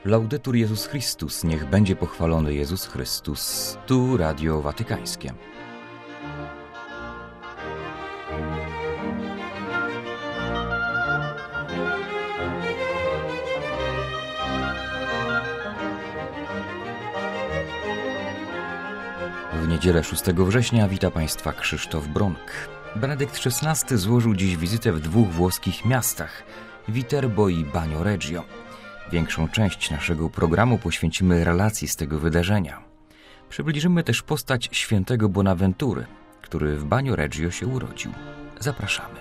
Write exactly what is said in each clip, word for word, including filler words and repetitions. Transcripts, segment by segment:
Laudetur Jezus Chrystus, niech będzie pochwalony Jezus Chrystus. Tu Radio Watykańskie. W niedzielę szóstego września wita Państwa Krzysztof Bronk. Benedykt szesnasty złożył dziś wizytę w dwóch włoskich miastach, Viterbo i Bagno Regio. Większą część naszego programu poświęcimy relacji z tego wydarzenia. Przybliżymy też postać świętego Bonaventury, który w Bagno Regio się urodził. Zapraszamy.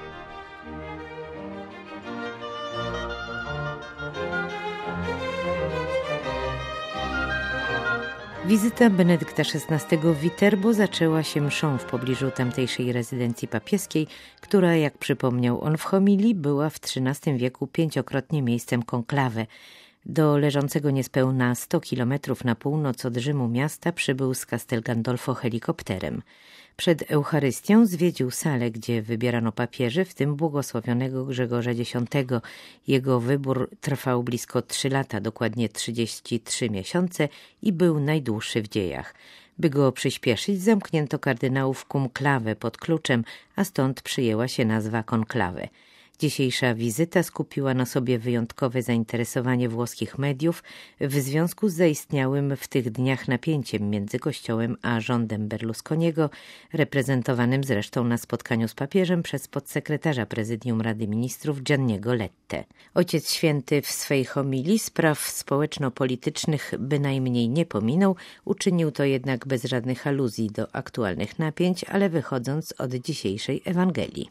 Wizyta Benedykta szesnastego w Viterbo zaczęła się mszą w pobliżu tamtejszej rezydencji papieskiej, która, jak przypomniał on w homilii, była w trzynastym wieku pięciokrotnie miejscem konklawy. Do leżącego niespełna sto kilometrów na północ od Rzymu miasta przybył z Castel Gandolfo helikopterem. Przed Eucharystią zwiedził salę, gdzie wybierano papieży, w tym błogosławionego Grzegorza Dziesiątego. Jego wybór trwał blisko trzy lata, dokładnie trzydzieści trzy miesiące i był najdłuższy w dziejach. By go przyspieszyć, zamknięto kardynałów cum clave pod kluczem, a stąd przyjęła się nazwa konklawy. Dzisiejsza wizyta skupiła na sobie wyjątkowe zainteresowanie włoskich mediów w związku z zaistniałym w tych dniach napięciem między Kościołem a rządem Berlusconiego, reprezentowanym zresztą na spotkaniu z papieżem przez podsekretarza Prezydium Rady Ministrów Gianniego Lette. Ojciec Święty w swej homilii spraw społeczno-politycznych bynajmniej nie pominął, uczynił to jednak bez żadnych aluzji do aktualnych napięć, ale wychodząc od dzisiejszej Ewangelii.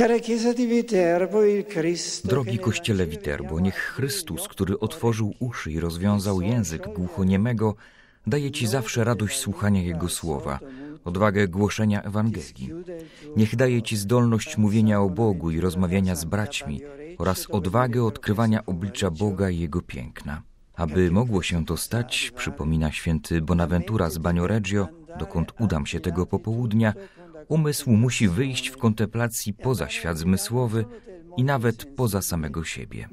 Drogi Kościele Viterbo, niech Chrystus, który otworzył uszy i rozwiązał język głuchoniemego, daje Ci zawsze radość słuchania Jego słowa, odwagę głoszenia Ewangelii. Niech daje Ci zdolność mówienia o Bogu i rozmawiania z braćmi oraz odwagę odkrywania oblicza Boga i Jego piękna. Aby mogło się to stać, przypomina święty Bonaventura z Bagno Regio, dokąd udam się tego popołudnia, umysł musi wyjść w kontemplacji poza świat zmysłowy i nawet poza samego siebie.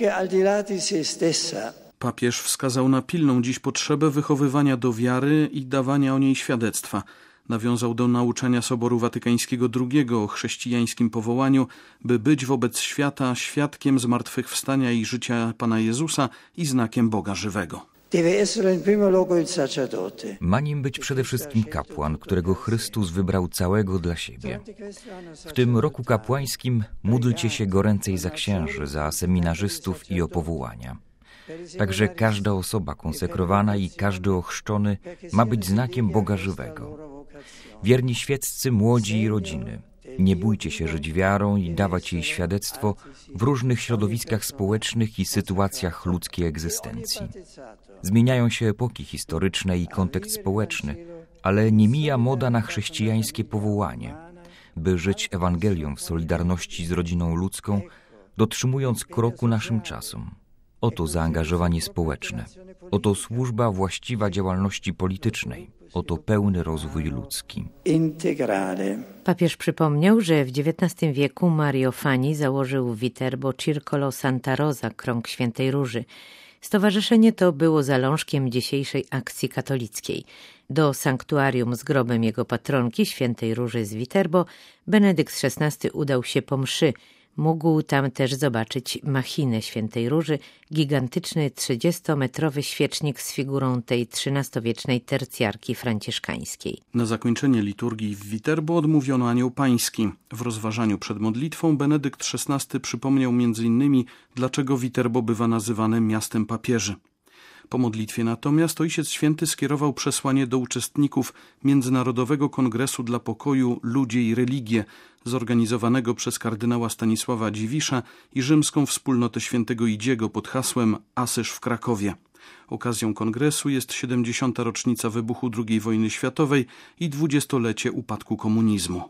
Papież wskazał na pilną dziś potrzebę wychowywania do wiary i dawania o niej świadectwa. Nawiązał do nauczania Soboru Watykańskiego drugiego o chrześcijańskim powołaniu, by być wobec świata świadkiem zmartwychwstania i życia Pana Jezusa i znakiem Boga żywego. Ma nim być przede wszystkim kapłan, którego Chrystus wybrał całego dla siebie. W tym roku kapłańskim módlcie się goręcej za księży, za seminarzystów i o powołania. Także każda osoba konsekrowana i każdy ochrzczony ma być znakiem Boga żywego. Wierni świeccy, młodzi i rodziny, nie bójcie się żyć wiarą i dawać jej świadectwo w różnych środowiskach społecznych i sytuacjach ludzkiej egzystencji. Zmieniają się epoki historyczne i kontekst społeczny, ale nie mija moda na chrześcijańskie powołanie, by żyć Ewangelią w solidarności z rodziną ludzką, dotrzymując kroku naszym czasom. Oto zaangażowanie społeczne, oto służba właściwa działalności politycznej, oto pełny rozwój ludzki. Papież przypomniał, że w dziewiętnastym wieku Mario Fani założył w Viterbo Circolo Santa Rosa, krąg Świętej Róży. Stowarzyszenie to było zalążkiem dzisiejszej akcji katolickiej. Do sanktuarium z grobem jego patronki, Świętej Róży z Viterbo, Benedykt szesnasty udał się po mszy. Mógł tam też zobaczyć machinę Świętej Róży, gigantyczny trzydziestometrowy świecznik z figurą tej trzynastowiecznej tercjarki franciszkańskiej. Na zakończenie liturgii w Viterbo odmówiono Anioł Pański. W rozważaniu przed modlitwą Benedykt szesnasty przypomniał między innymi, dlaczego Viterbo bywa nazywane miastem papieży. Po modlitwie natomiast Ojciec Święty skierował przesłanie do uczestników Międzynarodowego Kongresu dla Pokoju, Ludzie i Religie, zorganizowanego przez kardynała Stanisława Dziwisza i rzymską wspólnotę świętego Idziego pod hasłem Asyż w Krakowie. Okazją kongresu jest siedemdziesiąta rocznica wybuchu drugiej wojny światowej i dwudziestolecie upadku komunizmu.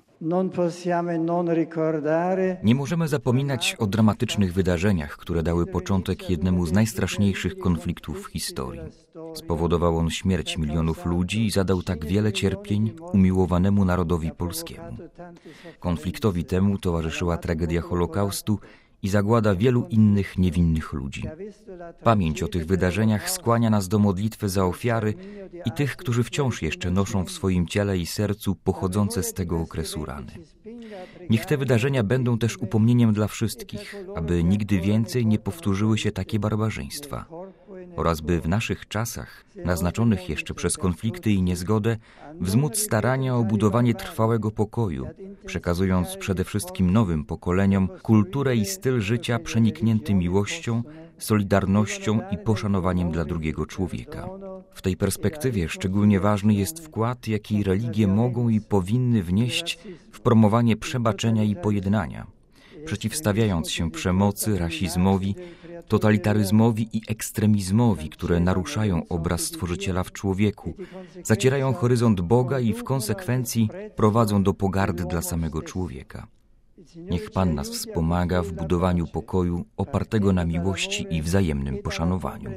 Nie możemy zapominać o dramatycznych wydarzeniach, które dały początek jednemu z najstraszniejszych konfliktów w historii. Spowodował on śmierć milionów ludzi i zadał tak wiele cierpień umiłowanemu narodowi polskiemu. Konfliktowi temu towarzyszyła tragedia Holokaustu i zagłada wielu innych niewinnych ludzi. Pamięć o tych wydarzeniach skłania nas do modlitwy za ofiary i tych, którzy wciąż jeszcze noszą w swoim ciele i sercu pochodzące z tego okresu rany. Niech te wydarzenia będą też upomnieniem dla wszystkich, aby nigdy więcej nie powtórzyły się takie barbarzyństwa oraz by w naszych czasach, naznaczonych jeszcze przez konflikty i niezgodę, wzmóc starania o budowanie trwałego pokoju, przekazując przede wszystkim nowym pokoleniom kulturę i styl życia przeniknięty miłością, solidarnością i poszanowaniem dla drugiego człowieka. W tej perspektywie szczególnie ważny jest wkład, jaki religie mogą i powinny wnieść w promowanie przebaczenia i pojednania, przeciwstawiając się przemocy, rasizmowi, totalitaryzmowi i ekstremizmowi, które naruszają obraz Stworzyciela w człowieku, zacierają horyzont Boga i w konsekwencji prowadzą do pogardy dla samego człowieka. Niech Pan nas wspomaga w budowaniu pokoju opartego na miłości i wzajemnym poszanowaniu.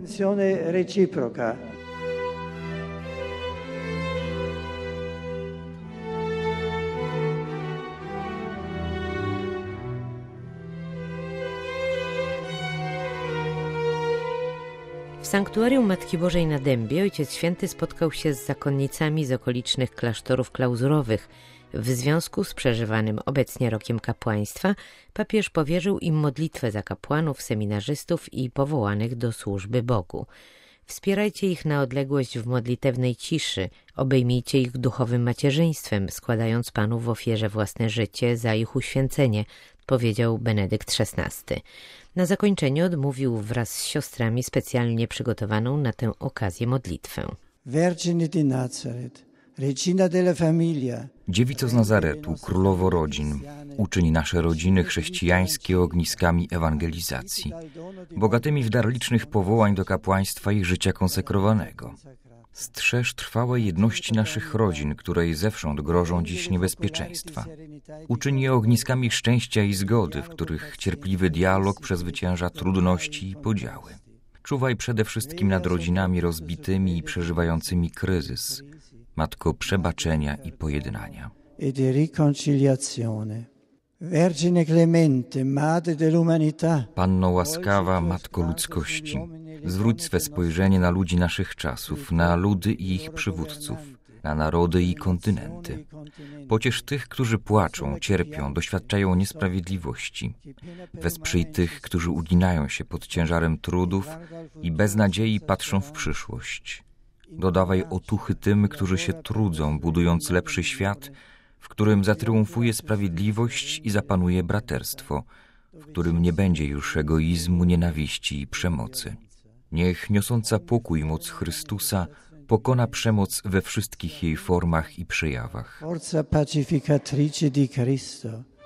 W sanktuarium Matki Bożej na Dębie Ojciec Święty spotkał się z zakonnicami z okolicznych klasztorów klauzurowych. W związku z przeżywanym obecnie rokiem kapłaństwa papież powierzył im modlitwę za kapłanów, seminarzystów i powołanych do służby Bogu. Wspierajcie ich na odległość w modlitewnej ciszy, obejmijcie ich duchowym macierzyństwem, składając Panu w ofierze własne życie za ich uświęcenie, powiedział Benedykt szesnasty. Na zakończenie odmówił wraz z siostrami specjalnie przygotowaną na tę okazję modlitwę. Vergine di Nazaret, Regina della Familia. Dziewico z Nazaretu, królowo rodzin, uczyń nasze rodziny chrześcijańskie ogniskami ewangelizacji, bogatymi w dar licznych powołań do kapłaństwa i życia konsekrowanego. Strzeż trwałej jedności naszych rodzin, której zewsząd grożą dziś niebezpieczeństwa. Uczyń je ogniskami szczęścia i zgody, w których cierpliwy dialog przezwycięża trudności i podziały. Czuwaj przede wszystkim nad rodzinami rozbitymi i przeżywającymi kryzys, Matko przebaczenia i pojednania. E di riconciliazione. Vergine clemente, madre dell'umanità. Panno łaskawa, Matko ludzkości, zwróć swe spojrzenie na ludzi naszych czasów, na ludy i ich przywódców, na narody i kontynenty. Pociesz tych, którzy płaczą, cierpią, doświadczają niesprawiedliwości. Wesprzyj tych, którzy uginają się pod ciężarem trudów i bez nadziei patrzą w przyszłość. Dodawaj otuchy tym, którzy się trudzą, budując lepszy świat, w którym zatriumfuje sprawiedliwość i zapanuje braterstwo, w którym nie będzie już egoizmu, nienawiści i przemocy. Niech niosąca pokój moc Chrystusa pokona przemoc we wszystkich jej formach i przejawach. Forza pacificatrice di Cristo.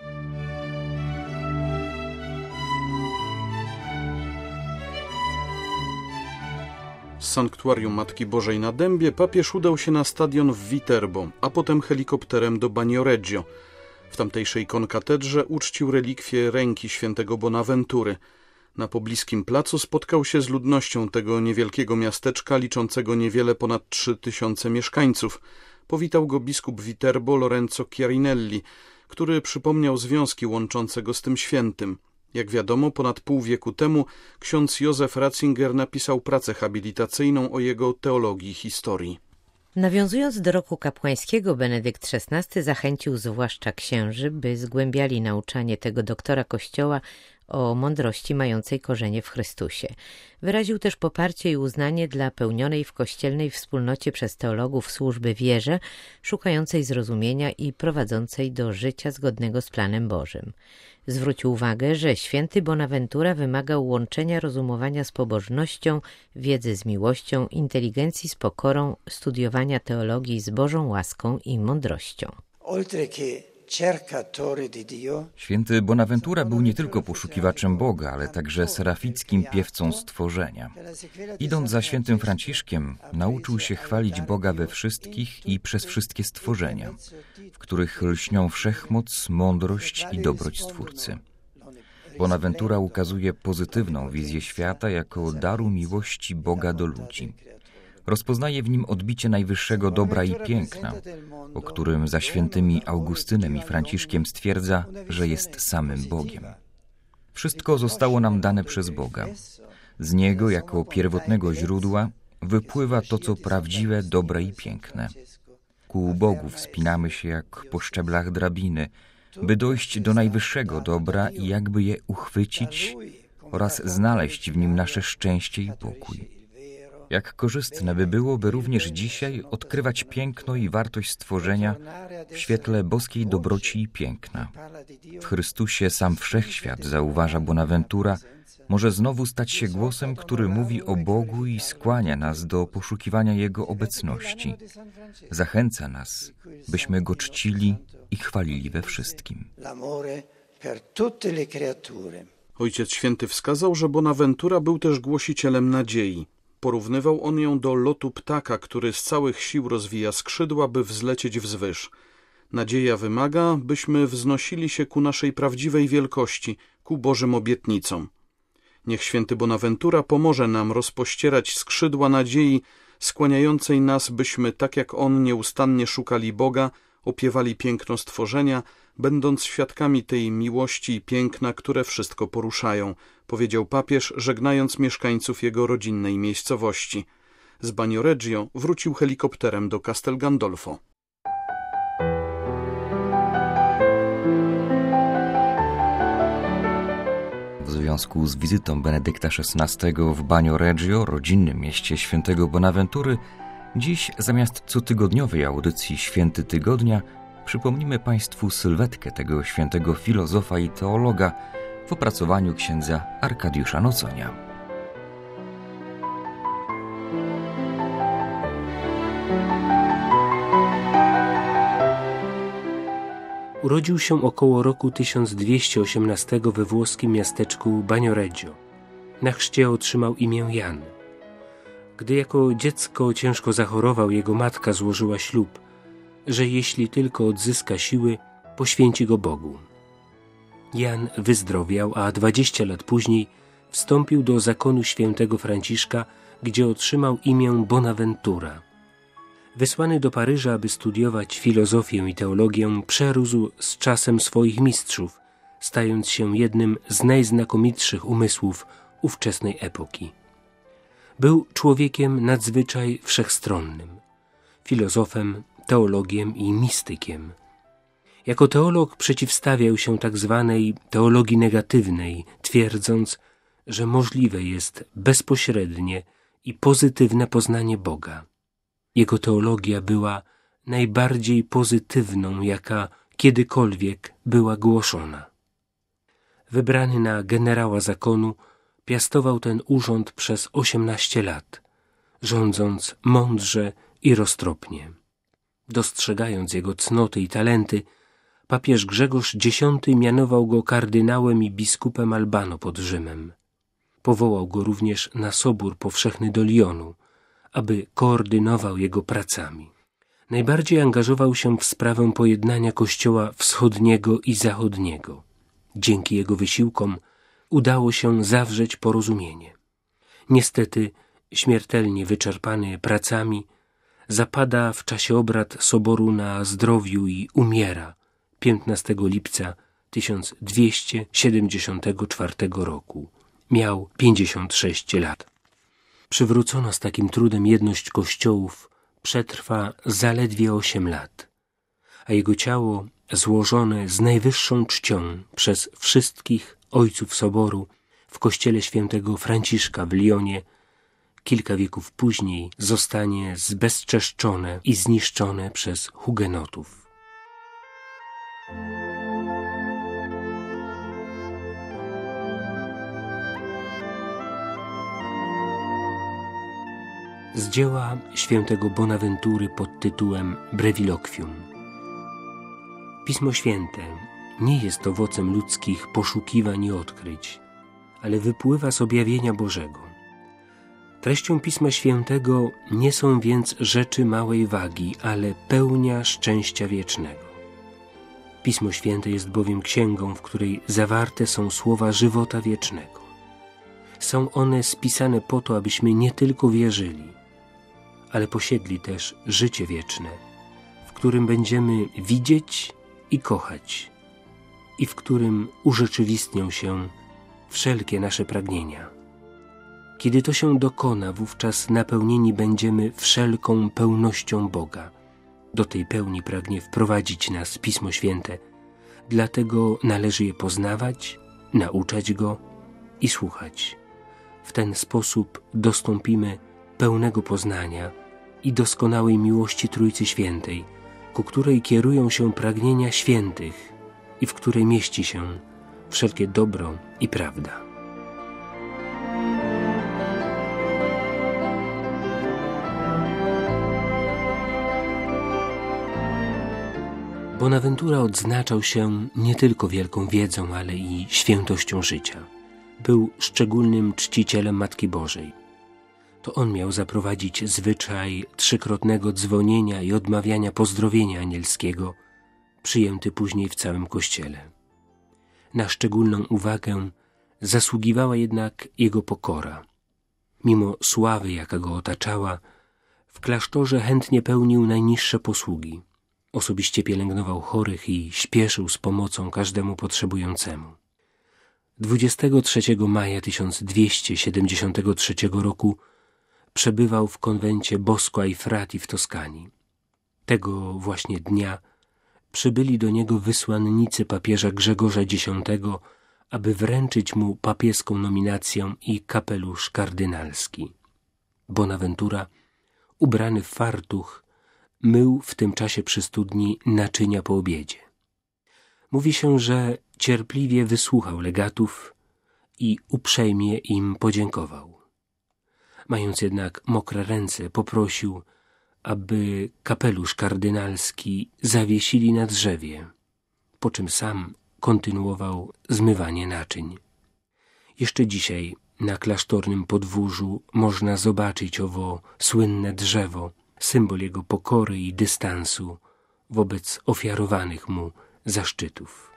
Z sanktuarium Matki Bożej na Dębie papież udał się na stadion w Viterbo, a potem helikopterem do Bagnoregio. W tamtejszej konkatedrze uczcił relikwie ręki świętego Bonaventury. Na pobliskim placu spotkał się z ludnością tego niewielkiego miasteczka liczącego niewiele ponad trzy tysiące mieszkańców. Powitał go biskup Viterbo Lorenzo Chiarinelli, który przypomniał związki łączące go z tym świętym. Jak wiadomo, ponad pół wieku temu ksiądz Józef Ratzinger napisał pracę habilitacyjną o jego teologii i historii. Nawiązując do roku kapłańskiego, Benedykt szesnasty zachęcił zwłaszcza księży, by zgłębiali nauczanie tego doktora Kościoła o mądrości mającej korzenie w Chrystusie. Wyraził też poparcie i uznanie dla pełnionej w kościelnej wspólnocie przez teologów służby wierze, szukającej zrozumienia i prowadzącej do życia zgodnego z planem Bożym. Zwrócił uwagę, że święty Bonaventura wymagał łączenia rozumowania z pobożnością, wiedzy z miłością, inteligencji z pokorą, studiowania teologii z Bożą łaską i mądrością. Święty Bonaventura był nie tylko poszukiwaczem Boga, ale także serafickim piewcą stworzenia. Idąc za świętym Franciszkiem, nauczył się chwalić Boga we wszystkich i przez wszystkie stworzenia, w których lśnią wszechmoc, mądrość i dobroć Stwórcy. Bonaventura ukazuje pozytywną wizję świata jako daru miłości Boga do ludzi. Rozpoznaje w nim odbicie najwyższego dobra i piękna, o którym za świętymi Augustynem i Franciszkiem stwierdza, że jest samym Bogiem. Wszystko zostało nam dane przez Boga. Z Niego, jako pierwotnego źródła, wypływa to, co prawdziwe, dobre i piękne. Ku Bogu wspinamy się jak po szczeblach drabiny, by dojść do najwyższego dobra i jakby je uchwycić oraz znaleźć w nim nasze szczęście i pokój. Jak korzystne by było, by również dzisiaj odkrywać piękno i wartość stworzenia w świetle boskiej dobroci i piękna. W Chrystusie sam wszechświat, zauważa Bonaventura, może znowu stać się głosem, który mówi o Bogu i skłania nas do poszukiwania Jego obecności. Zachęca nas, byśmy Go czcili i chwalili we wszystkim. Ojciec Święty wskazał, że Bonaventura był też głosicielem nadziei. Porównywał on ją do lotu ptaka, który z całych sił rozwija skrzydła, by wzlecieć wzwyż. Nadzieja wymaga, byśmy wznosili się ku naszej prawdziwej wielkości, ku Bożym obietnicom. Niech święty Bonaventura pomoże nam rozpościerać skrzydła nadziei, skłaniającej nas, byśmy, tak jak on, nieustannie szukali Boga, opiewali piękno stworzenia, będąc świadkami tej miłości i piękna, które wszystko poruszają, powiedział papież, żegnając mieszkańców jego rodzinnej miejscowości. Z Bagnoregio wrócił helikopterem do Castel Gandolfo. W związku z wizytą Benedykta szesnastego w Bagnoregio, rodzinnym mieście świętego Bonaventury, dziś zamiast cotygodniowej audycji Święty Tygodnia przypomnimy Państwu sylwetkę tego świętego filozofa i teologa w opracowaniu księdza Arkadiusza Noconia. Urodził się około roku tysiąc dwieście osiemnastego we włoskim miasteczku Bagnoregio. Na chrzcie otrzymał imię Jan. Gdy jako dziecko ciężko zachorował, jego matka złożyła ślub, że jeśli tylko odzyska siły, poświęci go Bogu. Jan wyzdrowiał, a dwadzieścia lat później wstąpił do zakonu świętego Franciszka, gdzie otrzymał imię Bonaventura. Wysłany do Paryża, aby studiować filozofię i teologię, przerósł z czasem swoich mistrzów, stając się jednym z najznakomitszych umysłów ówczesnej epoki. Był człowiekiem nadzwyczaj wszechstronnym, filozofem, teologiem i mistykiem. Jako teolog przeciwstawiał się tak zwanej teologii negatywnej, twierdząc, że możliwe jest bezpośrednie i pozytywne poznanie Boga. Jego teologia była najbardziej pozytywną, jaka kiedykolwiek była głoszona. Wybrany na generała zakonu, piastował ten urząd przez osiemnaście lat, rządząc mądrze i roztropnie. Dostrzegając jego cnoty i talenty, papież Grzegorz Dziesiąty mianował go kardynałem i biskupem Albano pod Rzymem. Powołał go również na Sobór Powszechny do Lyonu, aby koordynował jego pracami. Najbardziej angażował się w sprawę pojednania Kościoła wschodniego i zachodniego. Dzięki jego wysiłkom udało się zawrzeć porozumienie. Niestety, śmiertelnie wyczerpany pracami, zapada w czasie obrad Soboru na zdrowiu i umiera piętnastego lipca tysiąc dwieście siedemdziesiątego czwartego roku. Miał pięćdziesiąt sześć lat. Przywrócono z takim trudem jedność kościołów przetrwa zaledwie osiem lat, a jego ciało złożone z najwyższą czcią przez wszystkich ojców Soboru w kościele świętego Franciszka w Lyonie kilka wieków później zostanie zbezczeszczone i zniszczone przez hugenotów. Z dzieła świętego Bonaventury pod tytułem Breviloquium. Pismo Święte nie jest owocem ludzkich poszukiwań i odkryć, ale wypływa z objawienia Bożego. Treścią Pisma Świętego nie są więc rzeczy małej wagi, ale pełnia szczęścia wiecznego. Pismo Święte jest bowiem księgą, w której zawarte są słowa żywota wiecznego. Są one spisane po to, abyśmy nie tylko wierzyli, ale posiedli też życie wieczne, w którym będziemy widzieć i kochać, i w którym urzeczywistnią się wszelkie nasze pragnienia. Kiedy to się dokona, wówczas napełnieni będziemy wszelką pełnością Boga. Do tej pełni pragnie wprowadzić nas Pismo Święte, dlatego należy je poznawać, nauczać Go i słuchać. W ten sposób dostąpimy pełnego poznania i doskonałej miłości Trójcy Świętej, ku której kierują się pragnienia świętych i w której mieści się wszelkie dobro i prawda. Bonaventura odznaczał się nie tylko wielką wiedzą, ale i świętością życia. Był szczególnym czcicielem Matki Bożej. To on miał zaprowadzić zwyczaj trzykrotnego dzwonienia i odmawiania pozdrowienia anielskiego, przyjęty później w całym Kościele. Na szczególną uwagę zasługiwała jednak jego pokora. Mimo sławy, jaka go otaczała, w klasztorze chętnie pełnił najniższe posługi. Osobiście pielęgnował chorych i śpieszył z pomocą każdemu potrzebującemu. dwudziestego trzeciego maja tysiąc dwieście siedemdziesiątego trzeciego roku przebywał w konwencie Bosco ai Frati w Toskanii. Tego właśnie dnia przybyli do niego wysłannicy papieża Grzegorza Dziesiątego, aby wręczyć mu papieską nominację i kapelusz kardynalski. Bonaventura, ubrany w fartuch, mył w tym czasie przy studni naczynia po obiedzie. Mówi się, że cierpliwie wysłuchał legatów i uprzejmie im podziękował. Mając jednak mokre ręce, poprosił, aby kapelusz kardynalski zawiesili na drzewie, po czym sam kontynuował zmywanie naczyń. Jeszcze dzisiaj na klasztornym podwórzu można zobaczyć owo słynne drzewo, symbol jego pokory i dystansu wobec ofiarowanych mu zaszczytów.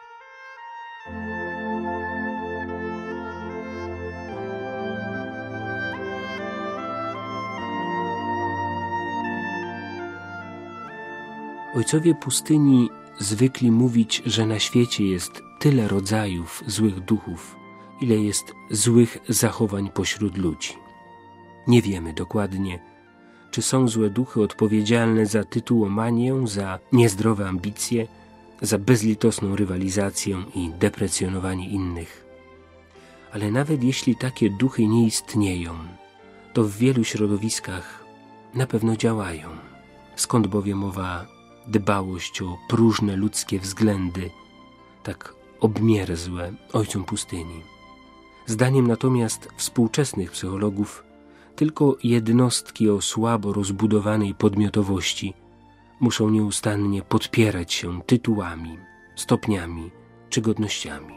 Ojcowie pustyni zwykli mówić, że na świecie jest tyle rodzajów złych duchów, ile jest złych zachowań pośród ludzi. Nie wiemy dokładnie, czy są złe duchy odpowiedzialne za tytułomanię, za niezdrowe ambicje, za bezlitosną rywalizację i deprecjonowanie innych. Ale nawet jeśli takie duchy nie istnieją, to w wielu środowiskach na pewno działają. Skąd bowiem owa dbałość o próżne ludzkie względy, tak obmierzłe ojcom pustyni? Zdaniem natomiast współczesnych psychologów tylko jednostki o słabo rozbudowanej podmiotowości muszą nieustannie podpierać się tytułami, stopniami czy godnościami.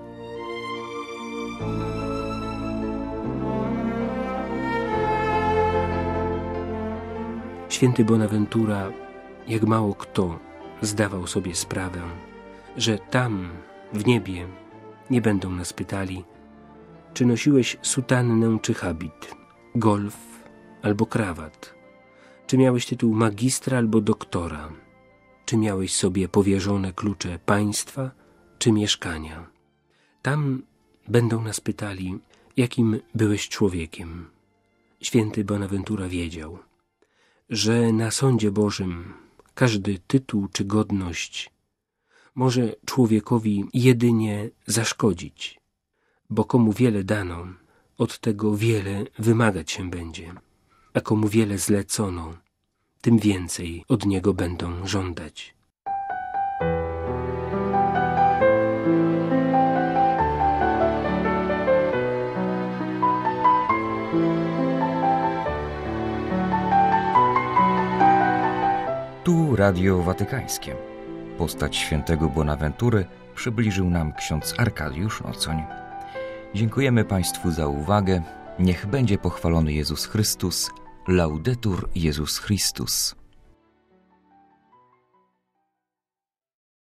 Święty Bonaventura, jak mało kto, zdawał sobie sprawę, że tam, w niebie, nie będą nas pytali, czy nosiłeś sutannę czy habit, golf albo krawat, czy miałeś tytuł magistra albo doktora, czy miałeś sobie powierzone klucze państwa czy mieszkania. Tam będą nas pytali, jakim byłeś człowiekiem. Święty Bonaventura wiedział, że na sądzie Bożym każdy tytuł czy godność może człowiekowi jedynie zaszkodzić, bo komu wiele dano, od tego wiele wymagać się będzie, a komu wiele zlecono, tym więcej od niego będą żądać. Tu Radio Watykańskie. Postać świętego Bonaventury przybliżył nam ksiądz Arkadiusz Nocoń. Dziękujemy Państwu za uwagę. Niech będzie pochwalony Jezus Chrystus. Laudetur Jezus Chrystus.